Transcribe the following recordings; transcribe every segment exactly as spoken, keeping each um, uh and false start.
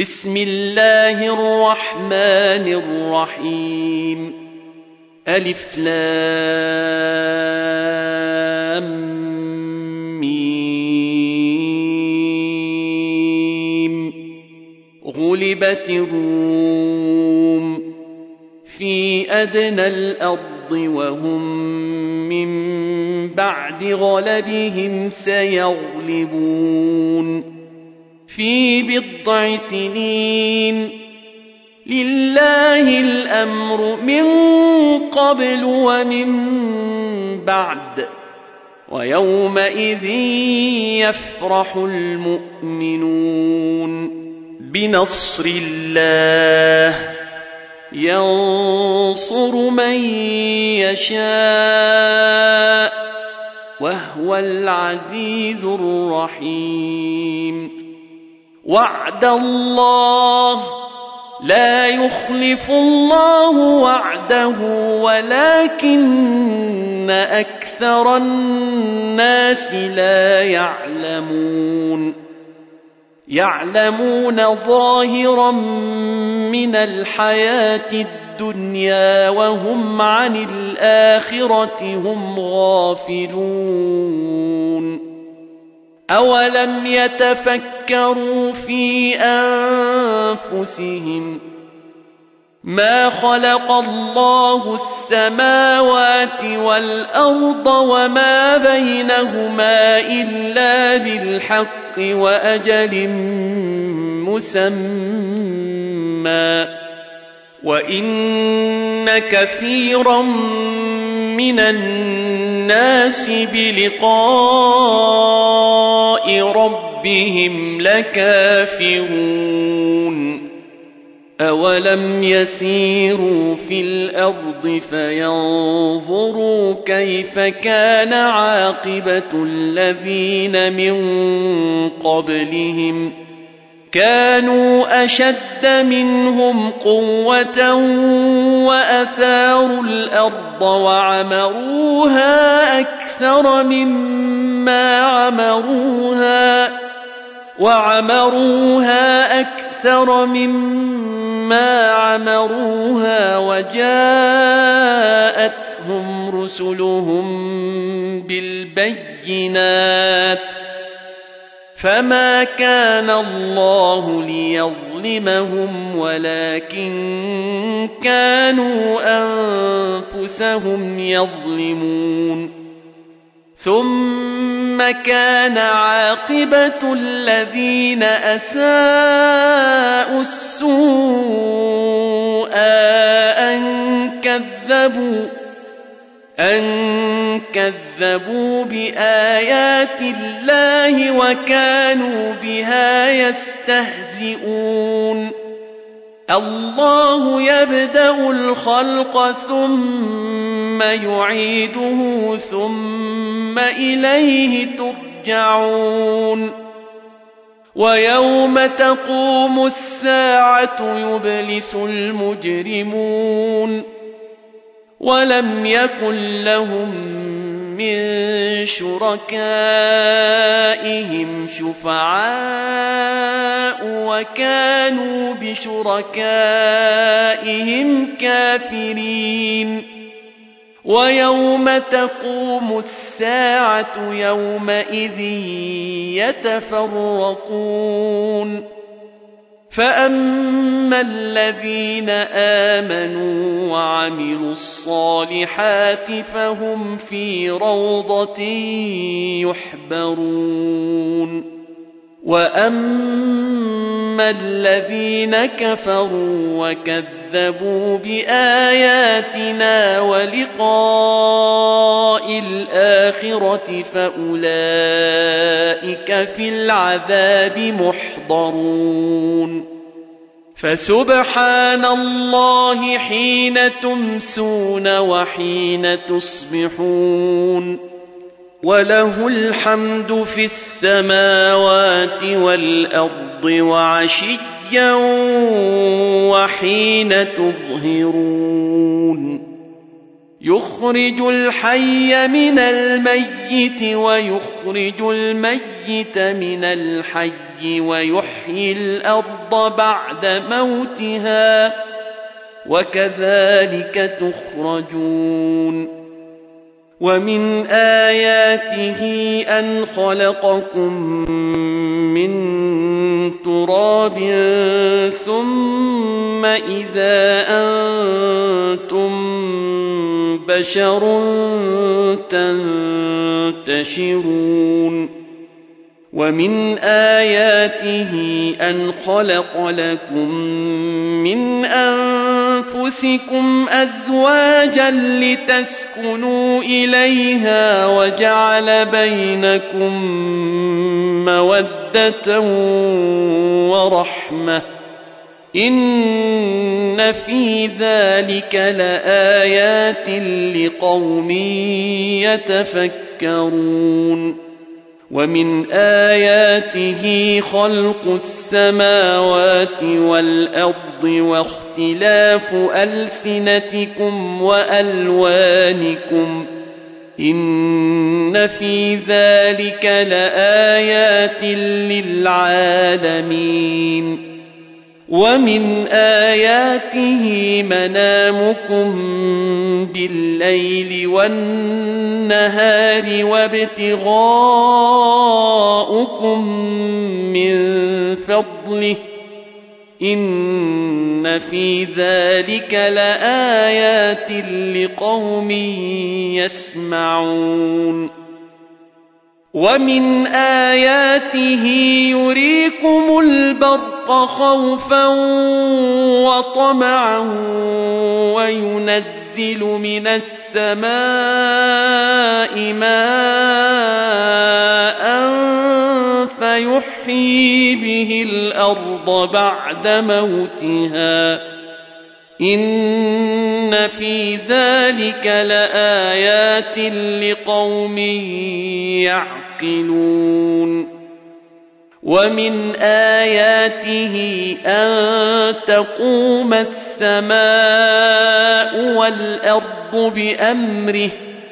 بسم الله الرحمن الرحيم ألف لام ميم غلبت الروم في أدنى الأرض وهم من بعد غلبهم سيغلبون في بضع سنين لله الأمر من قبل ومن بعد ويومئذ يفرح المؤمنون بنصر الله ينصر من يشاء وهو العزيز الرحيم وعد الله لا يخلف الله وعده ولكن أكثر الناس لا يعلمون يعلمون ظاهرا من الحياة الدنيا وهم عن الآخرة هم غافلون أولم يتفكروا في أنفسهم ما خلق الله السماوات والأرض وما بينهما إلا بالحق وأجل مسمى وإن كثيرا من الناس بلقاء ربهم لكافرون أولم يسيروا في الأرض فينظروا كيف كان عاقبة الذين من قبلهم كانوا أشد منهم قوة وأثاروا الأرض وعمروها أكثر مما عمروها وعمروها أكثر مما عمروها وجاءتهم رسلهم بالبينات فما كان الله ليظلمهم ولكن كانوا أنفسهم يظلمون ثم كان عاقبة الذين أساءوا السوء أن كذبوا أن كذبوا بآيات الله وكانوا بها يستهزئون الله يبدأ الخلق ثم يعيده ثم إليه ترجعون ويوم تقوم الساعة يبلس المجرمون ولم يكن لهم من شركائهم شفعاء وكانوا بشركائهم كافرين ويوم تقوم الساعة يومئذ يتفرقون فأما الذين آمنوا وعملوا الصالحات فهم في روضة يحبرون وأما الذين كفروا وكذبوا بآياتنا ولقاء الآخرة فأولئك في العذاب محضرون فسبحان الله حين تمسون وحين تصبحون وله الحمد في السماوات والأرض وعشيا وحين تظهرون يخرج الحي من الميت ويخرج الميت من الحي ويحيي الأرض بعد موتها وكذلك تخرجون ومن آياته أن خلقكم من تراب ثم إذا أنتم بشر تنتشرون ومن آياته أن خلق لكم من أنفسكم أزواجا لتسكنوا إليها وجعل بينكم مودة ورحمة إن في ذلك لآيات لقوم يتفكرون ومن آياته خلق السماوات والأرض واختلاف ألسنتكم وألوانكم إن في ذلك لآيات للعالمين ومن آياته منامكم بالليل والنهار وابتغاؤكم من فضله إن في ذلك لآيات لقوم يسمعون ومن آياته يريكم البرق خوفا وطمعا وينزل من السماء ماء فيحيي به الأرض بعد موتها إن في ذلك لآيات لقوم يعقلون ومن آياته أن تقوم السماء والأرض بأمره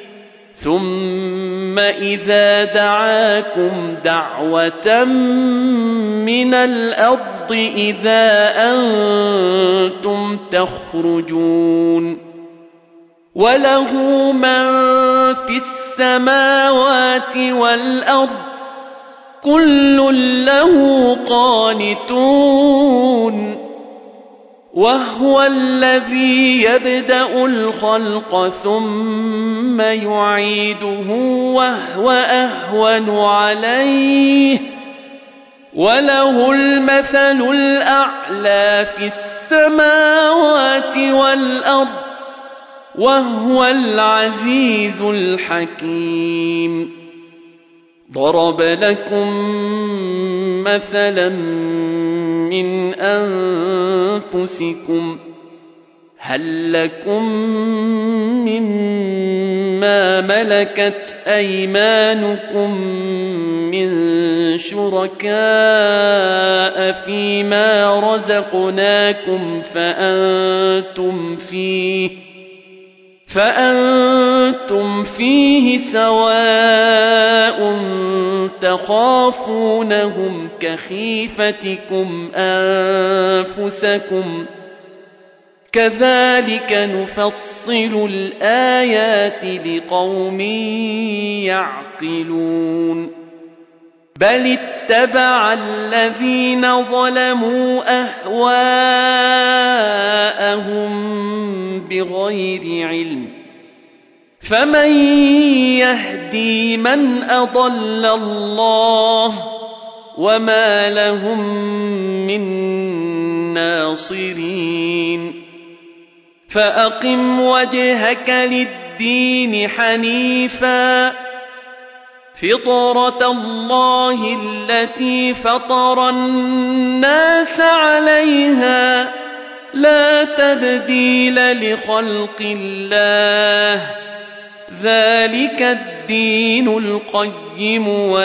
ثم إذا دعاكم دعوة من الأرض إذا أنتم تخرجون وله من في السماوات والأرض كل له قانتون وهو الذي يبدأ الخلق ثم يعيده وهو أهون عليه وله المثل الأعلى في السماوات والأرض وهو العزيز الحكيم ضرب لكم مثلا من أنفسكم هل لكم مما ملكت أيمانكم من شركاء فيما رزقناكم فأنتم فيه فأنتم فيه سواء تخافونهم كخيفتكم أنفسكم كذلك نفصل الآيات لقوم يعقلون بل اتبع الذين ظلموا أهواءهم بغير علم فمن يهدي من أضل الله وما لهم من ناصرين فأقم وجهك للدين حنيفا فطرة الله التي فطر الناس عليها لا تبديل لخلق الله ذلك الدين القيم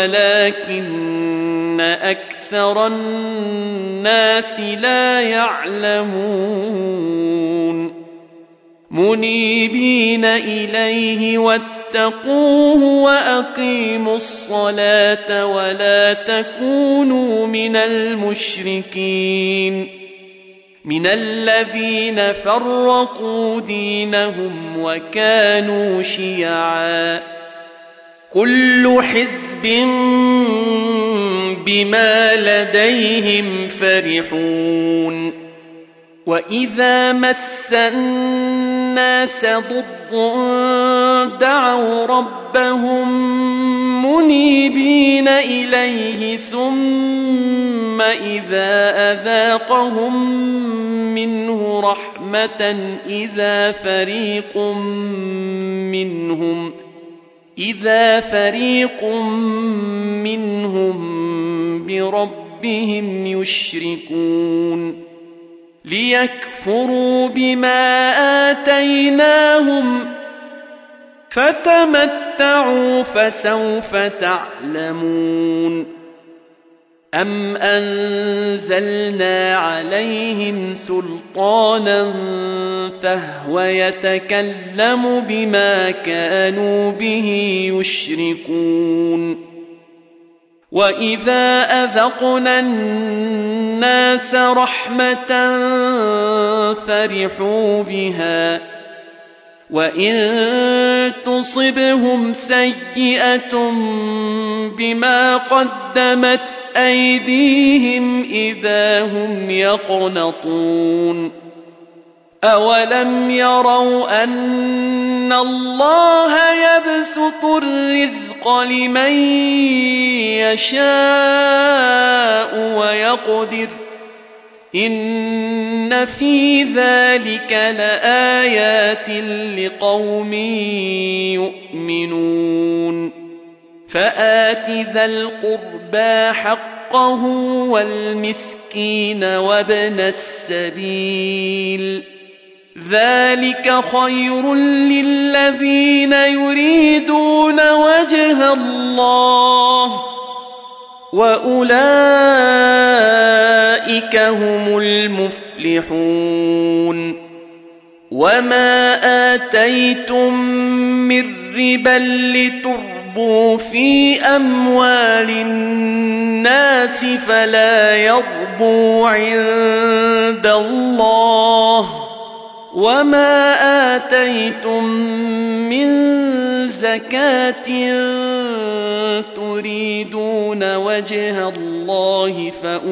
ولكن أكثر الناس لا يعلمون منيبين إليه واتقوه وأقيموا الصلاة ولا تكونوا من المشركين من الذين فرقوا دينهم وكانوا شيعا كل حزب بما لديهم فرحون وإذا مس الناس ضر دعوا ربهم منيبين إليه ثم إذا أذاقهم منه رحمة إذا فريق منهم إذا فريق منهم بربهم يشركون ليكفروا بما آتيناهم فتمتعوا فسوف تعلمون أم أنزلنا عليهم سلطانا فهو يتكلم بما كانوا به يشركون وإذا أذقنا الناس رحمة فرحوا بها وإن تصبهم سيئة بما قدمت أيديهم إذا هم يقنطون أولم يروا أن الله يبسط الرزق لمن يشاء ويقدر إن في ذلك لآيات لقوم يؤمنون فآت ذا القربى حقه والمسكين وابن السبيل ذلك خير للذين يريدون وجه الله وأولئك هم المفلحون وما آتيتم من ربا لتربوا في أموال الناس فلا يربو عند الله وما آتيتم من زكاة تريدون وجه الله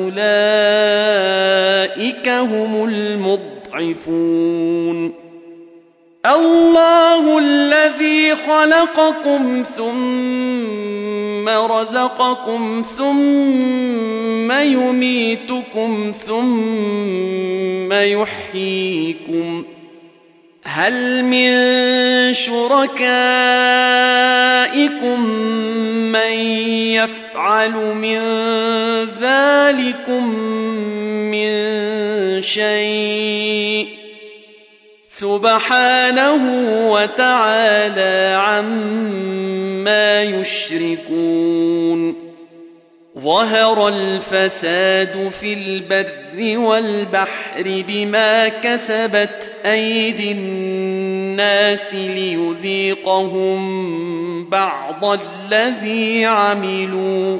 فأولئك هم المضعفون الله الذي خلقكم ثم رزقكم ثم يميتكم ثم يحييكم هل من شركائكم من يفعل من ذلكم من شيء سبحانه وتعالى عما يشركون ظهر الفساد في البر والبحر بما كسبت أيدي الناس ليذيقهم بعض الذي عملوا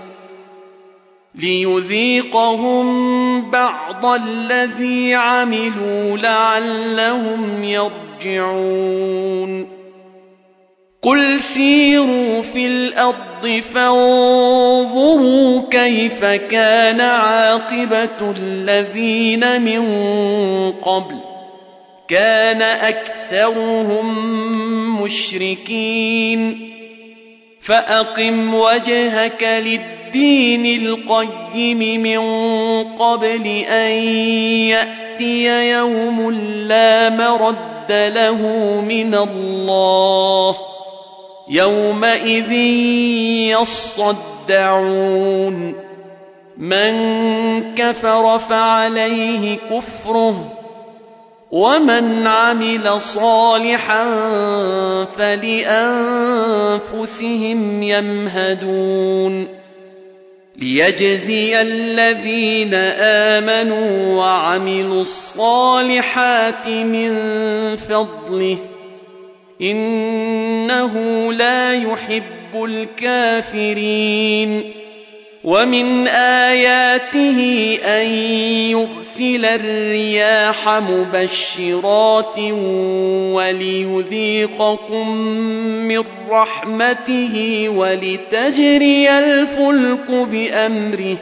ليذيقهم بعض الذي عملوا لعلهم يرجعون قل سيروا في الأرض فانظروا كيف كان عاقبة الذين من قبل كان أكثرهم مشركين فأقم وجهك للدين القيم من قبل أن يأتي يوم لا مرد له من الله يومئذ يصدعون من كفر فعليه كفره ومن عمل صالحا فلأنفسهم يمهدون ليجزي الذين آمنوا وعملوا الصالحات من فضله إنه لا يحب الكافرين. ومن آياته أن يرسل الرياح مبشرات وليذيقكم من رحمته ولتجري الفلك بأمره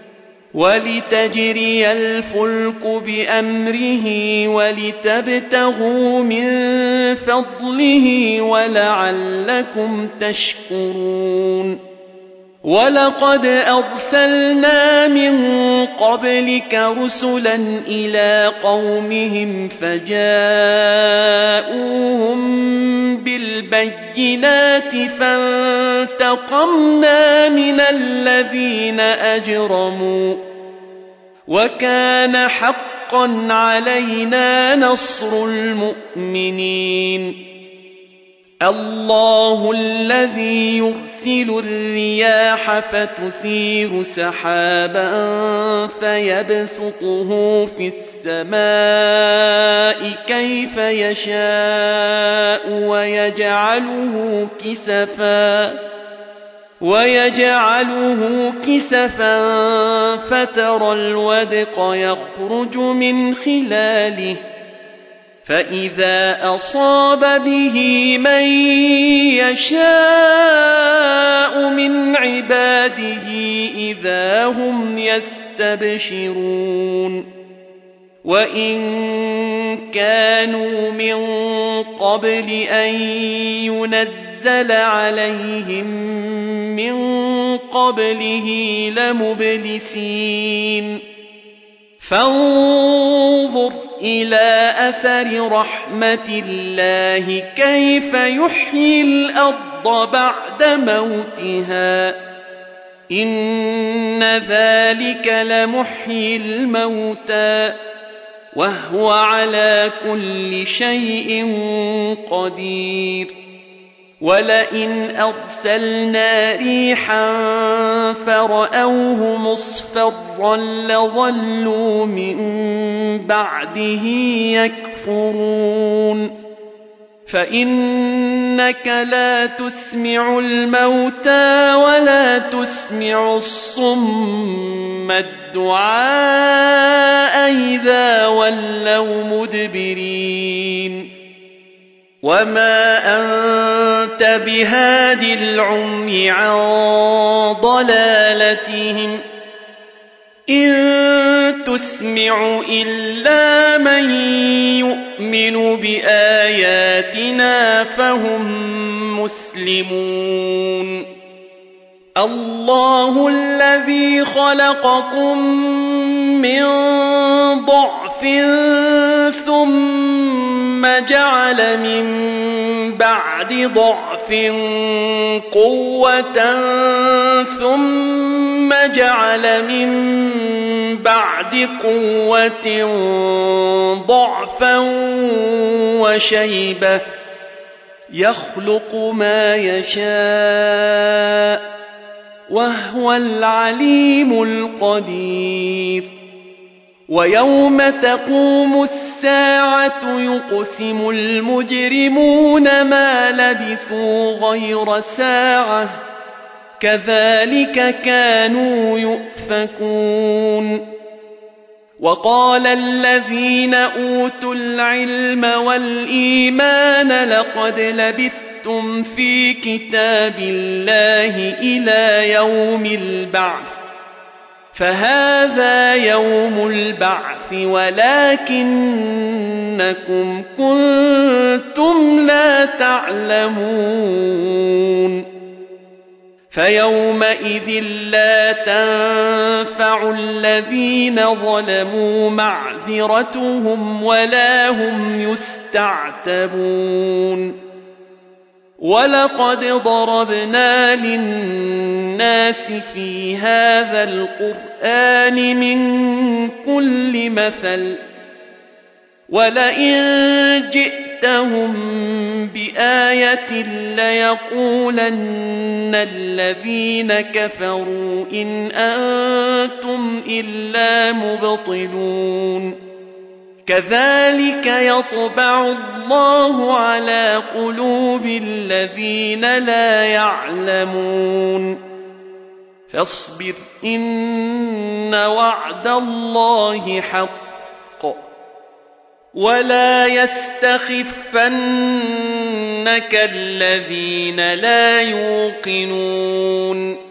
ولتجري الفلك بأمره ولتبتغوا من فضله ولعلكم تشكرون. ولقد أرسلنا من قبلك رسلا إلى قومهم فجاءوهم بالبينات فانتقمنا من الذين أجرموا وكان حقا علينا نصر المؤمنين. الله الذي يرسل الرياح فتثير سحابا فيبسطه في السماء كيف يشاء ويجعله كسفا ويجعله كسفا فترى الودق يخرج من خلاله فإذا أصاب به من يشاء من عباده إذا هم يستبشرون. وإن كانوا من قبل أن ينزل عليهم من قبله لمبلسين. فانظر إلى أثر رحمة الله كيف يحيي الأرض بعد موتها إن ذلك لمحيي الموتى وهو على كل شيء قدير. ولئن أرسلنا ريحا فرأوه مصفرا لظلوا من بعده يكفرون. فإنك لا تسمع الموتى ولا تسمع الصم الدعاء إذا ولوا مدبرين. وما أنت بهاد العمي عن ضلالتهم إن تسمع إلا من يؤمن بآياتنا فهم مسلمون. الله الذي خلقكم من ضعف ثم جعل من بعد ضعف قوة ثم جعل من بعد قوة ضعفا وشيبة يخلق ما يشاء وهو العليم القدير. ويوم تقوم الساعة يقسم المجرمون ما لبثوا غير ساعة كذلك كانوا يؤفكون. وقال الذين أوتوا العلم والإيمان لقد لبثتم في كتاب الله إلى يوم البعث فهذا يوم البعث ولكنكم كنتم لا تعلمون. فيومئذ لا تنفع الذين ظلموا معذرتهم ولا هم يستعتبون. ولقد ضربنا للناس في هذا القرآن من كل مثل ولئن جئت جئتهم بآية ليقولن الذين كفروا إن أنتم إلا مبطلون كذلك يطبع الله على قلوب الذين لا يعلمون فاصبر إن وعد الله حق ولا يستخفنك الذين لا يوقنون